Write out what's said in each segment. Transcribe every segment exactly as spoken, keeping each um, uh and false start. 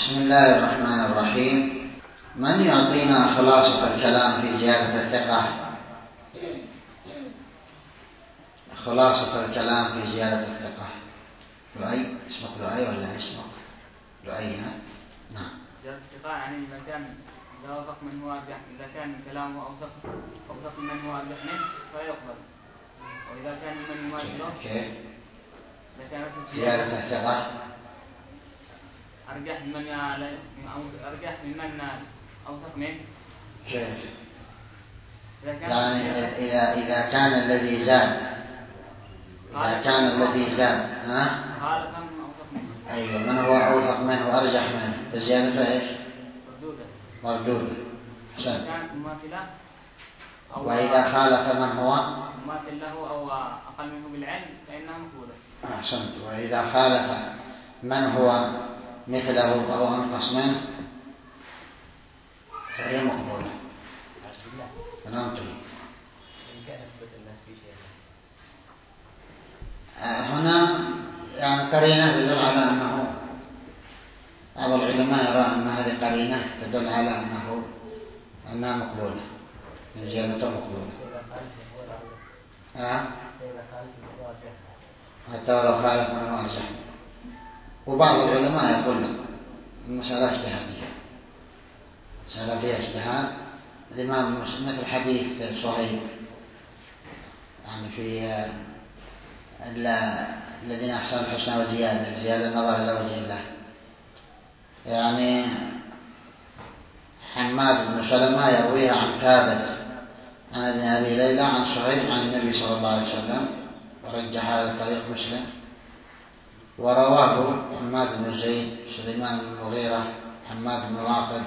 بسم الله الرحمن الرحيم. من يعطينا خلاصة الكلام في زيادة الثقة؟ خلاصة الكلام في زيادة الثقة. لؤي، اسمك لؤي ولا اسمك لؤي؟ ها؟ نعم. زيادة الثقة يعني إذا كان إذا وافق من هو أرجح، إذا كان كلامه أوثق أوثق من هو أرجح منه فيقبل، وإذا كان من يماثله كيف؟ إذا كانت زيادة الثقة أرجح من أرجح ممن أوثق منه. كيف؟ إذا كان يعني إذا إذا كان الذي زاد إذا كان الذي زاد ها؟ خالف من أوثق منه. أيوة، من هو أوثق منه وأرجح منه فزيادته إيش؟ مردودة. مردودة. إذا كانت مماثلة أو وإذا خالف من هو مماثل له أو أقل منه بالعلم فإنها مقبولة. أحسنت. وإذا خالف من هو مثله أو أنقص منه فهي مقبولة. فننطي هنا يعني قرينة تدل على أنه بعض العلماء يرى أن هذه قرينة تدل على أنه أنها مقبولة، زيادته مقبولة. أه؟ حتى ولو خالف من هو أرجح. وبعض العلماء يقول لك المسألة اجتهادية، مسألة فيها اجتهاد. الإمام مثل حديث صهيب يعني في الذين أحسنوا الحسنى وزيادة، زيادة النظر إلى وجه الله. يعني حماد بن سلمة يرويها عن ثابت عن ابن أبي ليلى عن صهيب عن النبي صلى الله عليه وسلم، ورجح هذا طريق مسلم. ورواه حماد بن زيد، سليمان بن المغيرة، حماد بن واقد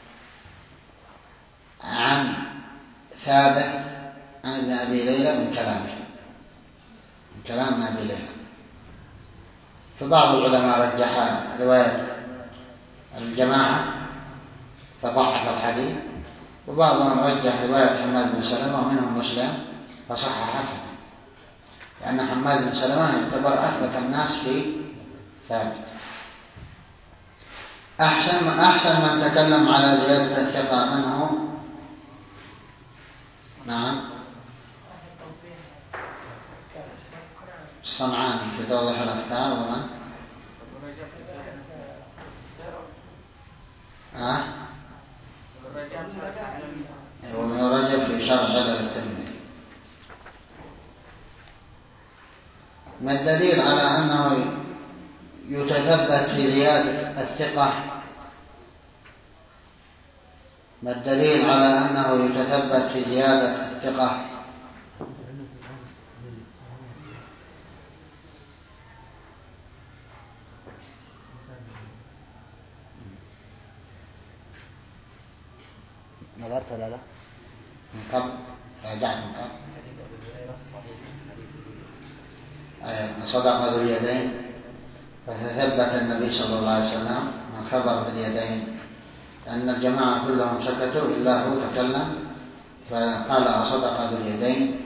عن ثابت عن ابن أبي ليلى من كلامه من كلام ابن أبي ليلى. فبعض العلماء رجح رواية الجماعة فضعف الحديث، وبعضهم رجح رواية حماد بن سلمة ومنهم مسلم فصحح الحديث، لأن حماد بن سلمة يعتبر أثبت الناس في ثابت. أحسن أحسن من تكلم على زيادة الثقة من هو؟ نعم، الصنعاني في توضيح الأفكار. ومن؟ أه؟ ومن رجب في شرح علل الترمذي. ما الدليل على أنه يتثبت في زيادة الثقة؟ ما الدليل على أنه يتثبت في زيادة الثقة؟ نظرت ولا لا؟ من قبل راجعت من قبل. أيوة، صدق ذو اليدين. فتثبت النبي صلى الله عليه وسلم من خبر ذو اليدين أن الجماعة كلهم سكتوا إلا هو تكلم فقال أصدق ذو اليدين.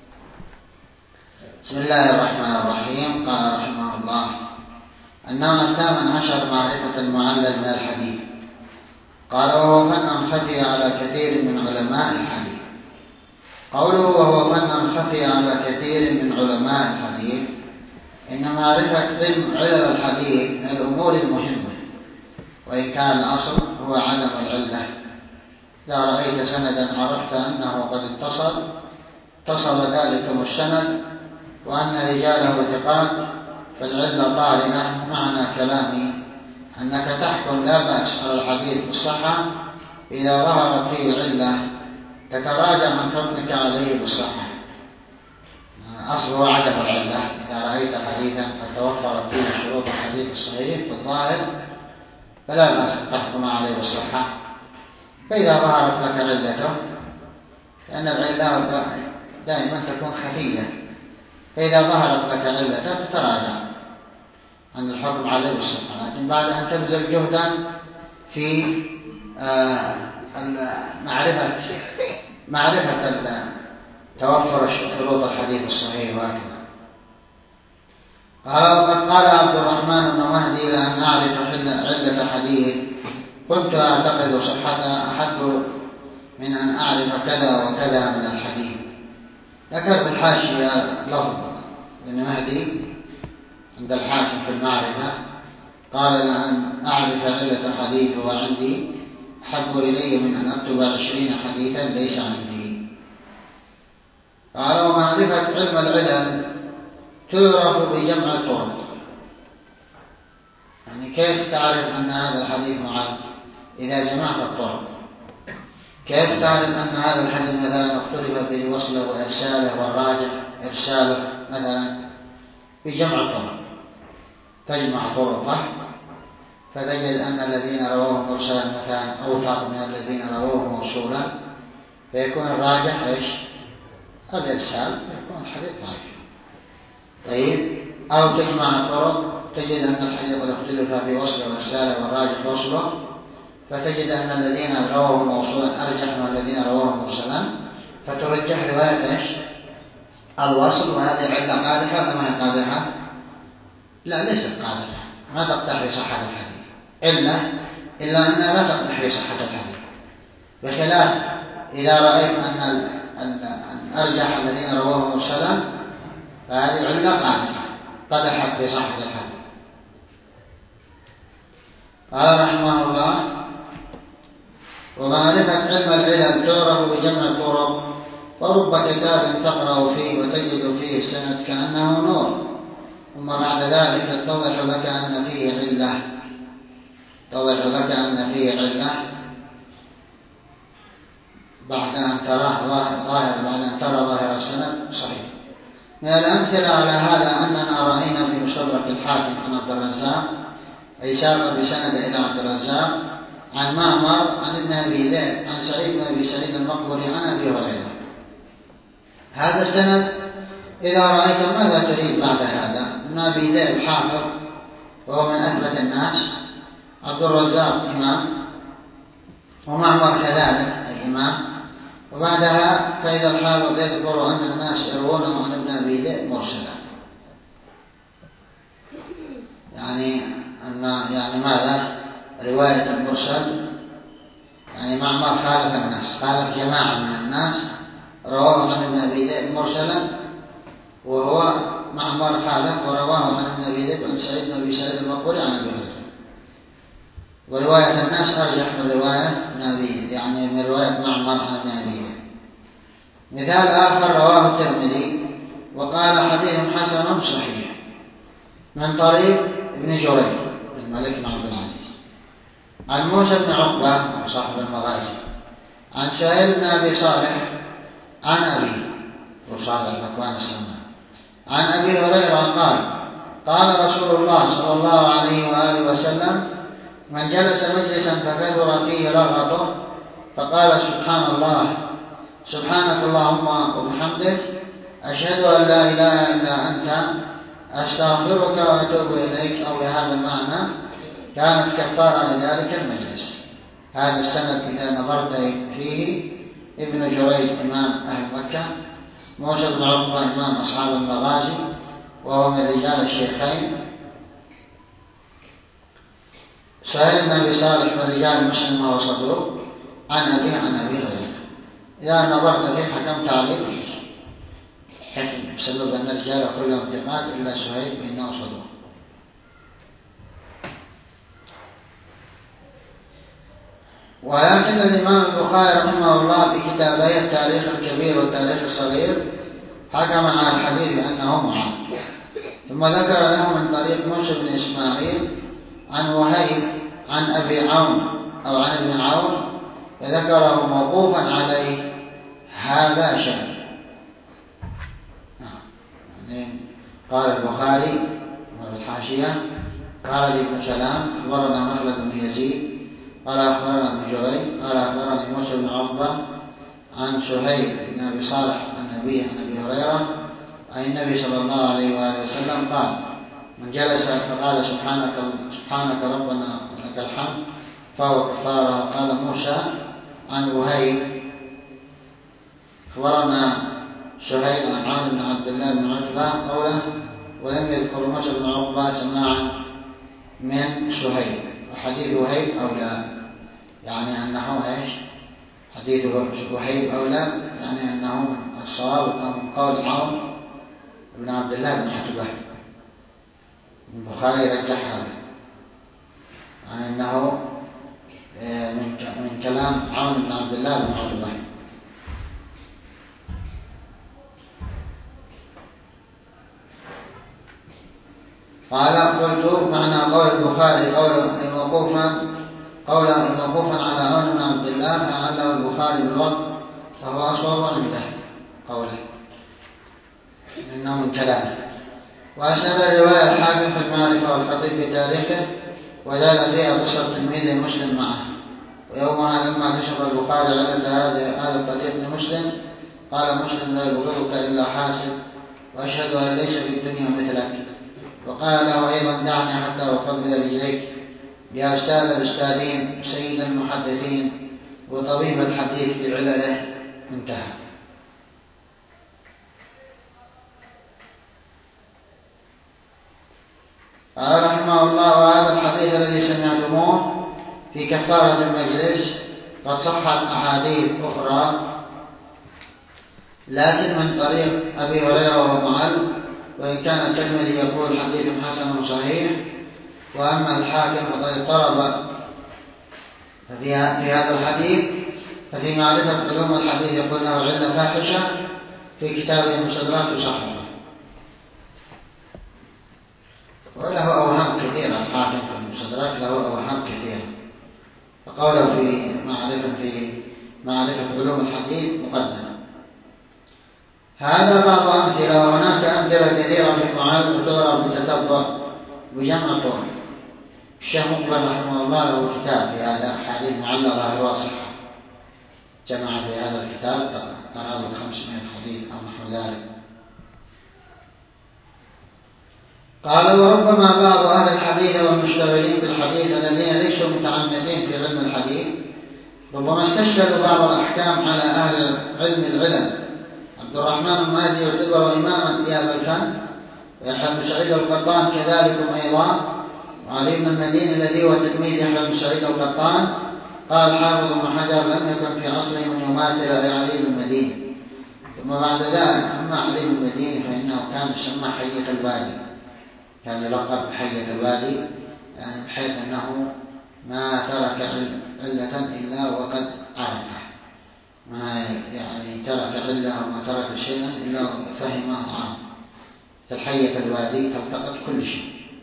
بسم الله الرحمن الرحيم. قال رحمه الله: النوع الثامن عشر معرفة المعلل من الحديث. قال: وهو فن خفي على كثير من علماء الحديث. قوله وهو فن خفي على كثير من علماء الحديث، إن معرفة علم علل الحديث من الأمور المهمة، وإن كان الأصل هو عدم العلة. إذا رأيت سندا عرفت أنه قد اتصل اتصل ذلكم السند وأن رجاله ثقات فالعلة طارئة. معنى كلامي أنك تحكم لا بأس على الحديث بالصحة إذا ظهرت فيه علة تتراجع من حكمك عليه بالصحة. أصله عدم العلة. إذا رأيت حديثا قد توفرت فيه شروط الحديث الصحيح في الظاهر فلا بأس أن تحكم عليه بالصحة. فإذا ظهرت لك علته، لأن العلة دائما تكون خفية، فإذا ظهرت لك علته تتراجع عن الحكم عليه بالصحة. لكن بعد أن تبذل جهدا في معرفة معرفة توفر شروط الحديث الصحيح وهكذا. قال وقد قال عبد الرحمن بن مهدي لأن أعرف علة حديث كنت أعتقد صحتها أحب من أن أعرف كذا وكذا من الحديث. ذكر في الحاشية لفظ ابن مهدي عند الحاكم في المعرفة قال لأن أعرف علة حديث وعندي أحب إلي من أن أكتب عشرين حديثا ليس عندي. قال ومعرفة علم العلل تعرف بجمع الطرق. يعني كيف تعرف أن هذا الحديث معل؟ إذا جمعت الطرق. كيف تعرف أن هذا الحديث مثلا اختلف في وصله وإرساله والراجح إرساله مثلا؟ بجمع الطرق. تجمع طرقه فتجد أن الذين رووه مرسلا مثلا أوثق من الذين رووه موصولا، فيكون الراجح إيش؟ الإرسال، يكون الحديث ضعيف. طيب، أو تجمع الطرق تجد أن الحديث قد اختلف في وصله وإرساله والراجح وصله، فتجد أن الذين رووه موصولا أرجح من الذين رووه مرسلا، فترجح رواية إيش؟ الوصل. وهذه علة قادحة ولا ما هي قادحة؟ لا، ليست قادحة، ما تقدح في صحة الحديث إلا إلا أنها لا تقدح في صحة الحديث، بخلاف إذا رأيت أن أن أرجح الذين رووه مرسلا فهذه علة قادحة قدحت في صحة الحديث. قال رحمه الله ومعرفة علم العلل تعرف بجمع الطرق، ورب كتاب تقرأ فيه وتجد فيه السند كأنه نور، ثم بعد ذلك يتضح لك أن فيه علة يتضح لك أن فيه علة بعد أن تراه ظاهر بعد أن ترى ظاهر السند صحيح. من الأمثلة على هذا أننا رأينا في مستدرك الحاكم عن عبد الرزاق أي ساق بسند إلى عبد الرزاق عن معمر عن ابن أبي ذئب عن سعيد بن أبي سعيد المقبري عن أبي هريرة. هذا السند إذا رأيت ماذا تريد بعد هذا؟ ابن أبي ذئب حافظ وهو من أثبت الناس، عبد الرزاق إمام، ومعمر كذلك أي إمام، وبعدها فإذا الحافظ يذكر أن الناس يروونه عن ابن أبي ذئب مرسلا، يعني أن يعني ماذا؟ رواية المرسل، يعني معمر خالف الناس، خالف جماعة من الناس رواه عن ابن أبي ذئب مرسلا، وهو معمر خالف ورواه عن ابن أبي ذئب عن سعيد بن أبي سعيد المقبري عن أبي هريرة. ورواية الناس أرجح من رواية ابن أبي ذئب، يعني من رواية معمر عن ابن أبي ذئب. مثال آخر رواه الترمذي وقال حديث حسن صحيح من طريق ابن جريج بن مالك بن عبد العزيز عن موسى بن عقبة صاحب المغازي عن سهيل بن أبي صالح عن أبي وصالح ذكوان السمان عن أبي هريرة قال قال رسول الله صلى الله عليه وآله وسلم من جلس مجلسا فكثر فيه رغبه فقال سبحان الله سبحانك اللهم وبحمدك أشهد أن لا إله إلا أنت أستغفرك وأتوب إليك أو بهذا المعنى كانت كفارة لذلك المجلس. هذا السند إذا نظرت فيه ابن جريج إمام أهل مكة، موسى بن عقبة إمام أصحاب المغازي وهو من رجال الشيخين، سهيل بن أبي صالح من رجال مسلم وهو صدوق عن أبي عن أبي هريرة. إذا نظرت فيه حكمت عليه حكم بسبب أن الرجال كلهم ثقات إلا سهيل إنه صدوق. ولكن الإمام البخاري رحمه الله في كتابي التاريخ الكبير والتاريخ الصغير حكم على الحديث بأنه معاد، ثم ذكر له من طريق موسى بن إسماعيل عن وهيب عن أبي عون أو عن ابن عون فذكره موقوفا عليه. هذا شيء يعني قال البخاري في الحاشية قال لي ابن سلام أخبرنا مخلد بن يزيد قال أخبرنا ابن جريج قال أخبرني موسى بن عقبة عن سهيل بن أبي صالح عن أبيه عن أبي هريرة عن النبي صلى الله عليه وآله وسلم قال من جلس فقال سبحانك سبحانك ربنا ولك الحمد فهو كفارة. قال موسى عن وهيب أخبرنا سهيل عن عون بن عبد الله بن عتبة قوله ولم يذكر موسى بن عقبة سماعا من سهيل، وحديث وهيب أولى، يعني أنه إيش؟ حديث وهيب أولى، يعني أنه الصواب أنه من قول عون بن عبد الله بن عتبة. البخاري رجح هذا، يعني أنه من كلام عون بن عبد الله بن عتبة. قال قلت معنى قول البخاري قولا موقوفا قولا موقوفا على عون بن عبد الله فعله البخاري بالوقت، فهو أصوب عنده قوله إنه من كلامه. وأسند الرواية الحاكم في المعرفة والخطيب بتاريخه، وزاد فيها قصة تلميذ مسلم معه. ويومها لما كشف البخاري علة هذا الطريق لمسلم قال مسلم لا يبغضك إلا حاسد، وأشهد أن ليس في الدنيا مثلك. وقال له أيضا دعني حتى أقبل رجليك يا أستاذ الأستاذين سيد المحدثين وطبيب الحديث بعلله. انتهى. قال رحمه الله: وهذا الحديث الذي سمعتموه في كفارة المجلس قد صحت أحاديث أخرى، لكن من طريق أبي هريرة ومعل، وإن كان الترمذي يقول حديث حسن صحيح. وأما الحاكم فقد اضطرب في هذا الحديث، ففي معرفة علوم الحديث يقول له علة فاحشة في كتابه المستدرك يصححه، وله أوهام كثيرة. الحاكم في المستدرك له أوهام كثيرة، فقوله في معرفة في معرفة علوم الحديث مقدم. هذا بعض أمثلة، وهناك أمثلة كثيرة في المعارف وتعرف بتتبع بجمع طرق. الشيخ مقبل رحمه الله له كتاب في هذا أحاديث معلقة الواصحة، جمع في هذا الكتاب قرابة خمسمائة حديث أو نحو ذلك. قال: وربما بعض أهل الحديث والمشتغلين بالحديث الذين ليسوا متعمقين في علم الحديث ربما استشكلوا بعض الأحكام على أهل علم العلم. عبد الرحمن المهدي يعتبر إماما في هذا الفن، ويحيى بن سعيد القطان كذلك أيضا، وعلي بن المديني الذي هو تلميذ يحيى بن سعيد القطان. قال حافظ بن حجر: لم يكن في عصره من يماثل علي بن المديني. ثم بعد ذلك أما علي بن المديني فإنه كان يسمى حية الوادي، كان يلقب حية الوادي، يعني بحيث أنه ما ترك علة إلا وقد عرفها، ما يعني ترك علة وما ترك شيئا إلا فهمه عنه. الحية الوادي تلتقط كل شيء.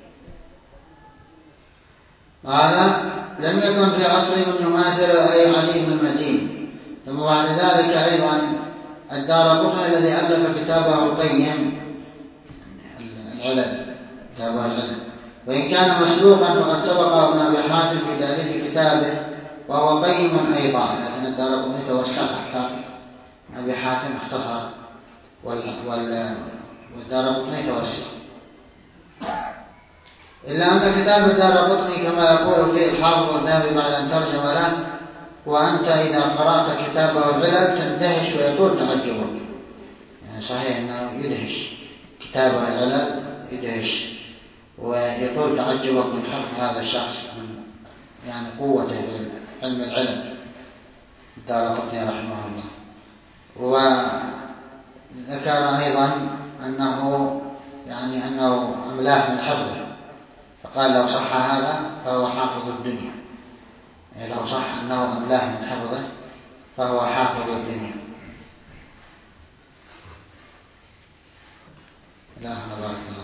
قال: لم يكن في عصر من يماثل أي علي بن المديني. ثم بعد ذلك أيضا الدارقطني الذي ألف كتابه القيم العلل، كتابه العلل، وإن كان مسبوقا فقد سبقه ابن أبي حاتم في تأليف كتابه وهو قيم أيضا، لكن الدارقطني توسع أكثر، أبي حاتم اختصر والدارقطني توسع. إلا أن كتاب الدارقطني كما يقول فيه الحافظ الذهبي بعد أن ترجم له: وأنت إذا قرأت كتابه العلل تندهش ويطول تعجبك. يعني صحيح أنه يدهش، كتابه العلل يدهش ويطول تعجبك من حفظ هذا الشخص، من يعني قوته في علم العلم الدارقطني رحمه الله. وذكر أيضا أنه يعني أنه أملاح من حفظه، فقال: لو صح هذا فهو حافظ الدنيا، يعني لو صح أنه أملاح من حفظه فهو حافظ الدنيا. لا بارك الله.